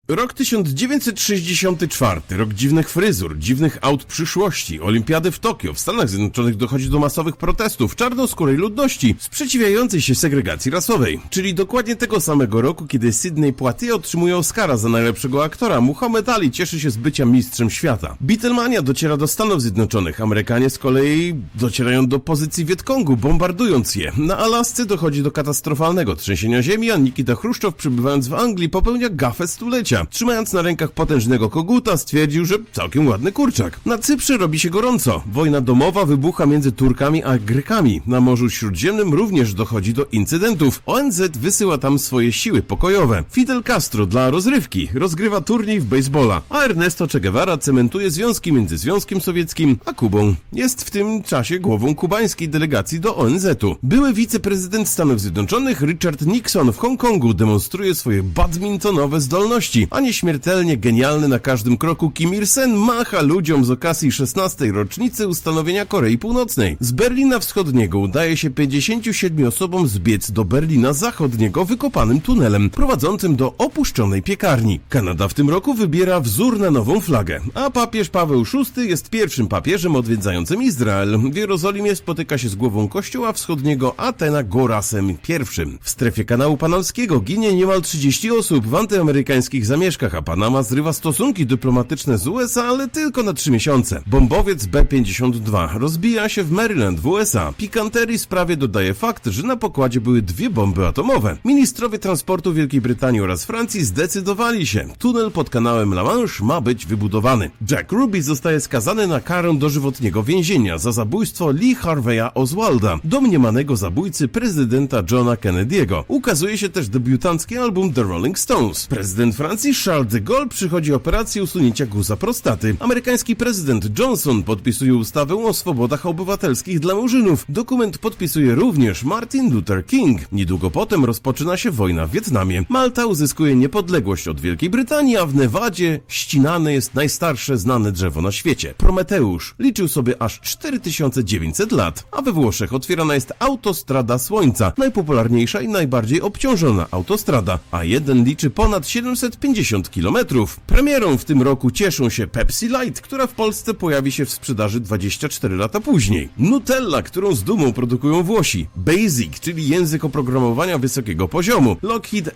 Rok 1964, rok dziwnych fryzur, dziwnych aut przyszłości, olimpiady w Tokio. W Stanach Zjednoczonych dochodzi do masowych protestów czarnoskórej ludności sprzeciwiającej się segregacji rasowej. Czyli dokładnie tego samego roku, kiedy Sidney Poitier otrzymuje Oscara za najlepszego aktora, Muhammad Ali cieszy się z bycia mistrzem świata. Beatlemania dociera do Stanów Zjednoczonych, Amerykanie z kolei docierają do pozycji Wietkongu, bombardując je. Na Alasce dochodzi do katastrofalnego trzęsienia ziemi, a Nikita Chruszczow, przybywając w Anglii, popełnia gafę stulecia. Trzymając na rękach potężnego koguta, stwierdził, że całkiem ładny kurczak. Na Cyprze robi się gorąco. Wojna domowa wybucha między Turkami a Grekami. Na Morzu Śródziemnym również dochodzi do incydentów. ONZ wysyła tam swoje siły pokojowe. Fidel Castro dla rozrywki rozgrywa turniej w baseballa, a Ernesto Che Guevara cementuje związki między Związkiem Sowieckim a Kubą. Jest w tym czasie głową kubańskiej delegacji do ONZ-u. Były wiceprezydent Stanów Zjednoczonych Richard Nixon w Hongkongu demonstruje swoje badmintonowe zdolności, a nieśmiertelnie genialny na każdym kroku Kim Il-sen macha ludziom z okazji 16. rocznicy ustanowienia Korei Północnej. Z Berlina Wschodniego udaje się 57 osobom zbiec do Berlina Zachodniego wykopanym tunelem, prowadzącym do opuszczonej piekarni. Kanada w tym roku wybiera wzór na nową flagę, a papież Paweł VI jest pierwszym papieżem odwiedzającym Izrael. W Jerozolimie spotyka się z głową Kościoła Wschodniego Atena Gorasem I. W strefie kanału panamskiego ginie niemal 30 osób w antyamerykańskich zamieszkach, a Panama zrywa stosunki dyplomatyczne z USA, ale tylko na 3 miesiące. Bombowiec B-52 rozbija się w Maryland w USA. Pikanterii sprawie dodaje fakt, że na pokładzie były 2 bomby atomowe. Ministrowie transportu Wielkiej Brytanii oraz Francji zdecydowali się. Tunel pod kanałem La Manche ma być wybudowany. Jack Ruby zostaje skazany na karę dożywotniego więzienia za zabójstwo Lee Harveya Oswalda, domniemanego zabójcy prezydenta Johna Kennedy'ego. Ukazuje się też debiutancki album The Rolling Stones. Prezydent Francji Charles de Gaulle przychodzi operację usunięcia guza prostaty. Amerykański prezydent Johnson podpisuje ustawę o swobodach obywatelskich dla murzynów. Dokument podpisuje również Martin Luther King. Niedługo potem rozpoczyna się wojna w Wietnamie. Malta uzyskuje niepodległość od Wielkiej Brytanii, a w Nevadzie ścinane jest najstarsze znane drzewo na świecie. Prometeusz liczył sobie aż 4900 lat, a we Włoszech otwierana jest autostrada Słońca, najpopularniejsza i najbardziej obciążona autostrada, a jeden liczy ponad 750 km. Premierą w tym roku cieszą się Pepsi Light, która w Polsce pojawi się w sprzedaży 24 lata później. Nutella, którą z dumą produkują Włosi. Basic, czyli język oprogramowania wysokiego poziomu. Lockheed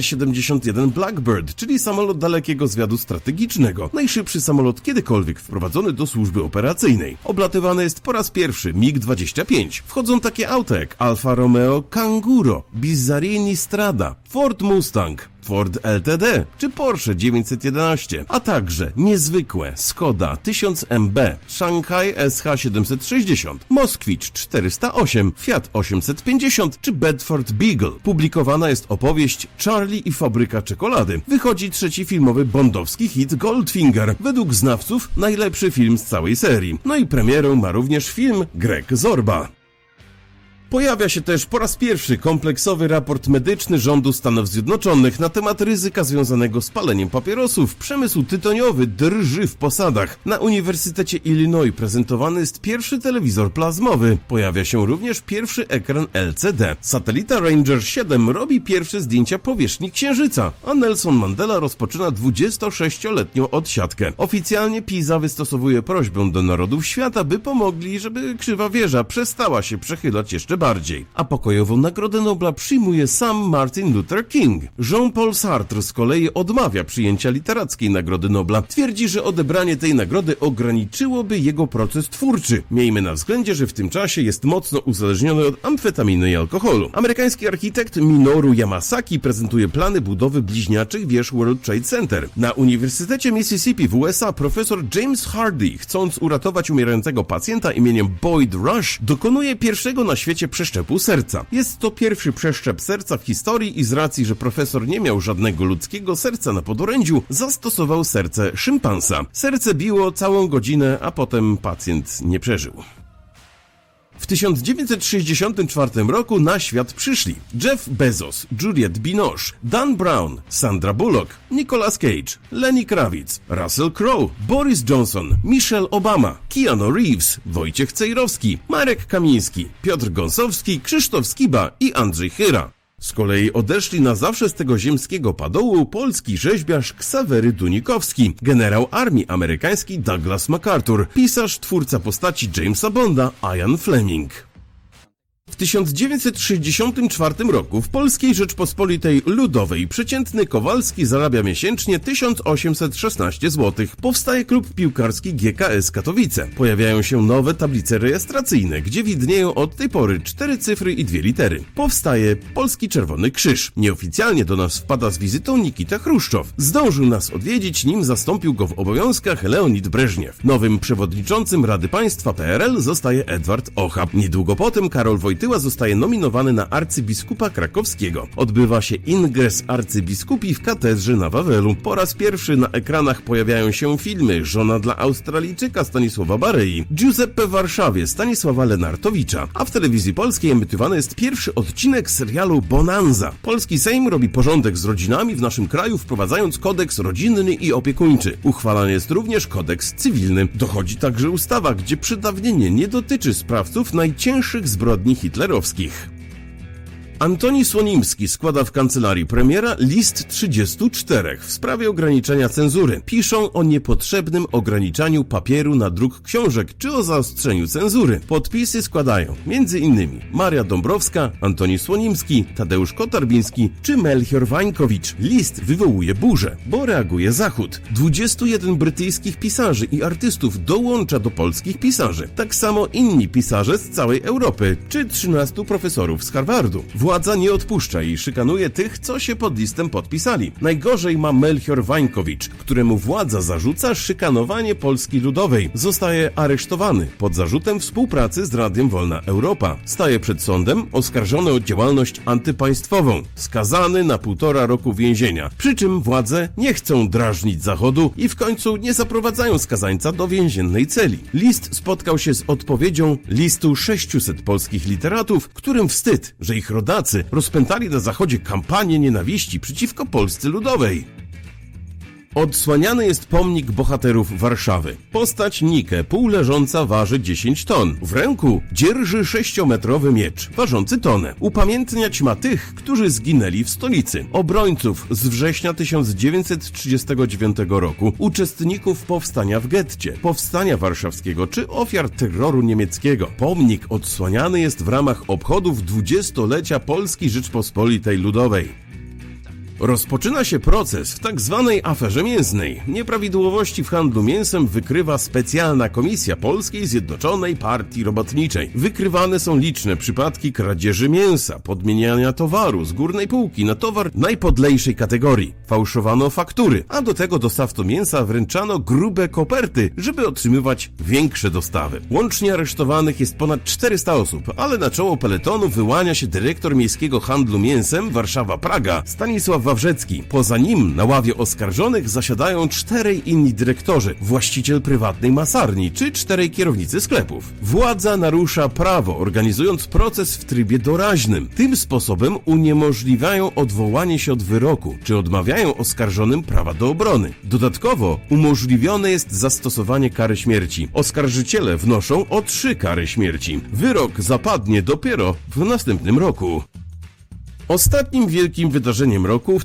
SR-71 Blackbird, czyli samolot dalekiego zwiadu strategicznego. Najszybszy samolot kiedykolwiek wprowadzony do służby operacyjnej. Oblatywany jest po raz pierwszy MiG-25. Wchodzą takie auta jak Alfa Romeo Kanguro, Bizzarini Strada, Ford Mustang, Ford LTD czy Porsche 911, a także niezwykłe Skoda 1000MB, Shanghai SH760, Moskwicz 408, Fiat 850 czy Bedford Beagle. Publikowana jest opowieść Charlie i fabryka czekolady. Wychodzi 3. filmowy bondowski hit Goldfinger, według znawców najlepszy film z całej serii. No i premierę ma również film Greg Zorba. Pojawia się też po raz pierwszy kompleksowy raport medyczny rządu Stanów Zjednoczonych na temat ryzyka związanego z paleniem papierosów. Przemysł tytoniowy drży w posadach. Na Uniwersytecie Illinois prezentowany jest pierwszy telewizor plazmowy. Pojawia się również pierwszy ekran LCD. Satelita Ranger 7 robi pierwsze zdjęcia powierzchni Księżyca, a Nelson Mandela rozpoczyna 26-letnią odsiadkę. Oficjalnie PISA wystosowuje prośbę do narodów świata, by pomogli, żeby krzywa wieża przestała się przechylać jeszcze bardziej. A pokojową Nagrodę Nobla przyjmuje sam Martin Luther King. Jean-Paul Sartre z kolei odmawia przyjęcia literackiej Nagrody Nobla. Twierdzi, że odebranie tej nagrody ograniczyłoby jego proces twórczy. Miejmy na względzie, że w tym czasie jest mocno uzależniony od amfetaminy i alkoholu. Amerykański architekt Minoru Yamasaki prezentuje plany budowy bliźniaczych wież World Trade Center. Na Uniwersytecie Mississippi w USA profesor James Hardy, chcąc uratować umierającego pacjenta imieniem Boyd Rush, dokonuje pierwszego na świecie przeszczepu serca. Jest to pierwszy przeszczep serca w historii i z racji, że profesor nie miał żadnego ludzkiego serca na podorędziu, zastosował serce szympansa. Serce biło całą godzinę, a potem pacjent nie przeżył. W 1964 roku na świat przyszli Jeff Bezos, Juliette Binoche, Dan Brown, Sandra Bullock, Nicolas Cage, Lenny Kravitz, Russell Crowe, Boris Johnson, Michelle Obama, Keanu Reeves, Wojciech Cejrowski, Marek Kamiński, Piotr Gąsowski, Krzysztof Skiba i Andrzej Chyra. Z kolei odeszli na zawsze z tego ziemskiego padołu polski rzeźbiarz Ksawery Dunikowski, generał armii amerykańskiej Douglas MacArthur, pisarz, twórca postaci Jamesa Bonda Ian Fleming. W 1964 roku w Polskiej Rzeczpospolitej Ludowej przeciętny Kowalski zarabia miesięcznie 1816 zł. Powstaje klub piłkarski GKS Katowice. Pojawiają się nowe tablice rejestracyjne, gdzie widnieją od tej pory 4 cyfry i 2 litery. Powstaje Polski Czerwony Krzyż. Nieoficjalnie do nas wpada z wizytą Nikita Chruszczow. Zdążył nas odwiedzić, nim zastąpił go w obowiązkach Leonid Breżniew. Nowym przewodniczącym Rady Państwa PRL zostaje Edward Ochab. Niedługo potem Karol Wojtyła zostaje nominowany na arcybiskupa krakowskiego. Odbywa się ingres arcybiskupi w katedrze na Wawelu. Po raz pierwszy na ekranach pojawiają się filmy Żona dla Australijczyka Stanisława Barei, Giuseppe w Warszawie Stanisława Lenartowicza, a w telewizji polskiej emitowany jest pierwszy odcinek serialu Bonanza. Polski Sejm robi porządek z rodzinami w naszym kraju, wprowadzając kodeks rodzinny i opiekuńczy. Uchwalany jest również kodeks cywilny. Dochodzi także ustawa, gdzie przedawnienie nie dotyczy sprawców najcięższych zbrodni hitlerowskich. Antoni Słonimski składa w kancelarii premiera list 34 w sprawie ograniczenia cenzury. Piszą o niepotrzebnym ograniczaniu papieru na druk książek czy o zaostrzeniu cenzury. Podpisy składają m.in. Maria Dąbrowska, Antoni Słonimski, Tadeusz Kotarbiński czy Melchior Wańkowicz. List wywołuje burzę, bo reaguje Zachód. 21 brytyjskich pisarzy i artystów dołącza do polskich pisarzy. Tak samo inni pisarze z całej Europy czy 13 profesorów z Harvardu. Władza nie odpuszcza i szykanuje tych, co się pod listem podpisali. Najgorzej ma Melchior Wańkowicz, któremu władza zarzuca szykanowanie Polski Ludowej. Zostaje aresztowany pod zarzutem współpracy z Radiem Wolna Europa. Staje przed sądem oskarżony o działalność antypaństwową. Skazany na 1,5 roku więzienia. Przy czym władze nie chcą drażnić Zachodu i w końcu nie zaprowadzają skazańca do więziennej celi. List spotkał się z odpowiedzią listu 600 polskich literatów, którym wstyd, że ich rodacy rozpętali na Zachodzie kampanię nienawiści przeciwko Polsce Ludowej. Odsłaniany jest pomnik bohaterów Warszawy. Postać Nike, półleżąca, waży 10 ton. W ręku dzierży 6-metrowy miecz, ważący tonę. Upamiętniać ma tych, którzy zginęli w stolicy. Obrońców z września 1939 roku, uczestników powstania w getcie, powstania warszawskiego czy ofiar terroru niemieckiego. Pomnik odsłaniany jest w ramach obchodów 20-lecia Polskiej Rzeczpospolitej Ludowej. Rozpoczyna się proces w tak zwanej aferze mięsnej. Nieprawidłowości w handlu mięsem wykrywa specjalna komisja Polskiej Zjednoczonej Partii Robotniczej. Wykrywane są liczne przypadki kradzieży mięsa, podmieniania towaru z górnej półki na towar najpodlejszej kategorii. Fałszowano faktury, a do tego dostawcom mięsa wręczano grube koperty, żeby otrzymywać większe dostawy. Łącznie aresztowanych jest ponad 400 osób, ale na czoło peletonu wyłania się dyrektor miejskiego handlu mięsem Warszawa-Praga Stanisław Wawrzecki. Poza nim na ławie oskarżonych zasiadają 4 inni dyrektorzy, właściciel prywatnej masarni czy 4 kierownicy sklepów. Władza narusza prawo, organizując proces w trybie doraźnym. Tym sposobem uniemożliwiają odwołanie się od wyroku, czy odmawiają oskarżonym prawa do obrony. Dodatkowo umożliwione jest zastosowanie kary śmierci. Oskarżyciele wnoszą o 3 kary śmierci. Wyrok zapadnie dopiero w następnym roku. Ostatnim wielkim wydarzeniem roku w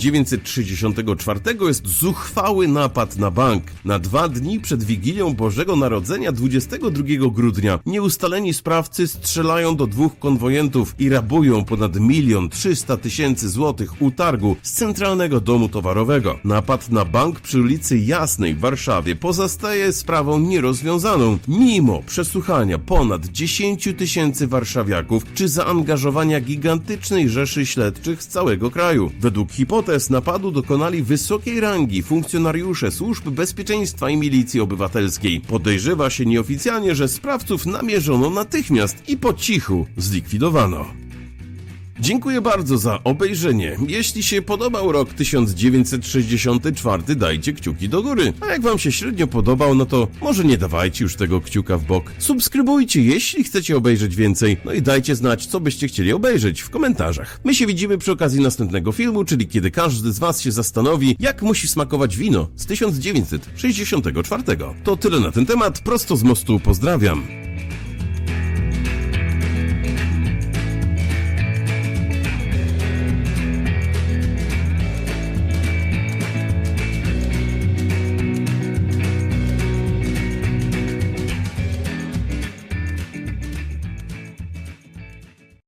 1964 jest zuchwały napad na bank. Na 2 dni przed Wigilią Bożego Narodzenia 22 grudnia nieustaleni sprawcy strzelają do 2 konwojentów i rabują ponad 1 300 000 złotych utargu z Centralnego Domu Towarowego. Napad na bank przy ulicy Jasnej w Warszawie pozostaje sprawą nierozwiązaną, mimo przesłuchania ponad 10 000 warszawiaków czy zaangażowania gigantycznej rzeszy śledczych z całego kraju. Według hipotez napadu dokonali wysokiej rangi funkcjonariusze służb bezpieczeństwa i milicji obywatelskiej. Podejrzewa się nieoficjalnie, że sprawców namierzono natychmiast i po cichu zlikwidowano. Dziękuję bardzo za obejrzenie. Jeśli się podobał rok 1964, dajcie kciuki do góry. A jak wam się średnio podobał, no to może nie dawajcie już tego kciuka w bok. Subskrybujcie, jeśli chcecie obejrzeć więcej. No i dajcie znać, co byście chcieli obejrzeć w komentarzach. My się widzimy przy okazji następnego filmu, czyli kiedy każdy z was się zastanowi, jak musi smakować wino z 1964. To tyle na ten temat. Prosto z mostu pozdrawiam.